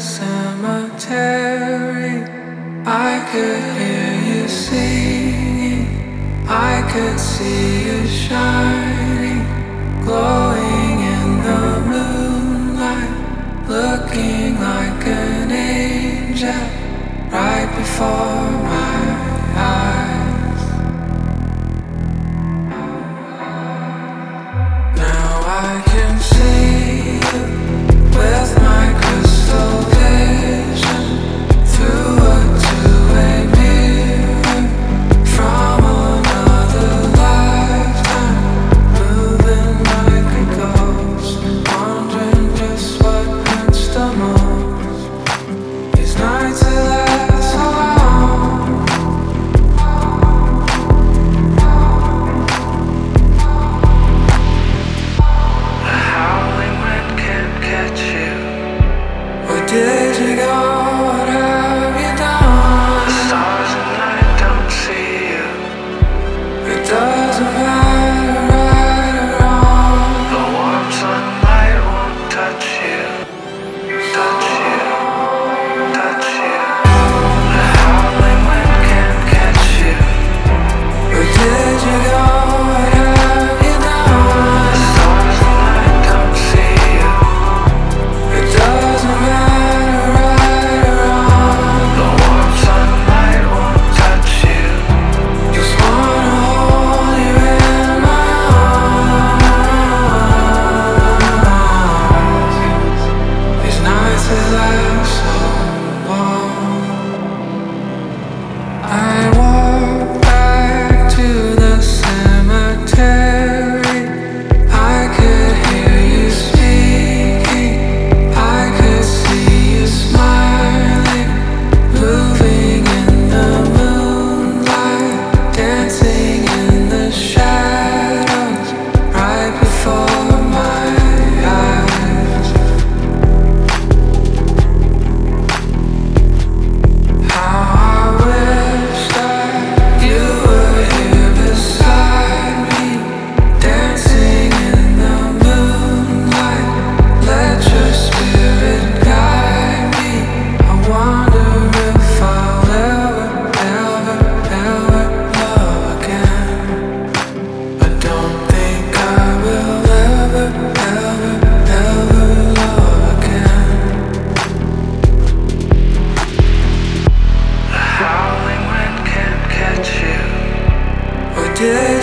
cemetery, I could hear you singing, I could see you shining, glowing in the moonlight, looking like an angel right before my eyes. Now I can see you with my crystal vision through a two-way mirror from another lifetime, moving like a ghost, wondering just what hurts the most. These nights that last so long. The howling wind can't catch you. Where did you go? What have you done? The stars at night don't see you. It doesn't matter right or wrong. The warm sunlight won't touch you. Touch you. Touch you. The howling wind can't catch you. Where did you go? What have you done? The stars at night don't see you. It doesn't matter right or wrong. The warm sunlight won't touch you. Just wanna hold you in my arms. These nights that last so long. I walk back to the cemetery. I could hear you speaking, I could see you smiling, moving in the moonlight, dancing in the shadows right before my eyes. How I wish that you were here beside me, dancing in the moonlight. Let your spirit guide me. I wonder if I'll ever, ever, ever love again. I don't think I will ever, ever, ever love again. The howling wind can't catch you. Where did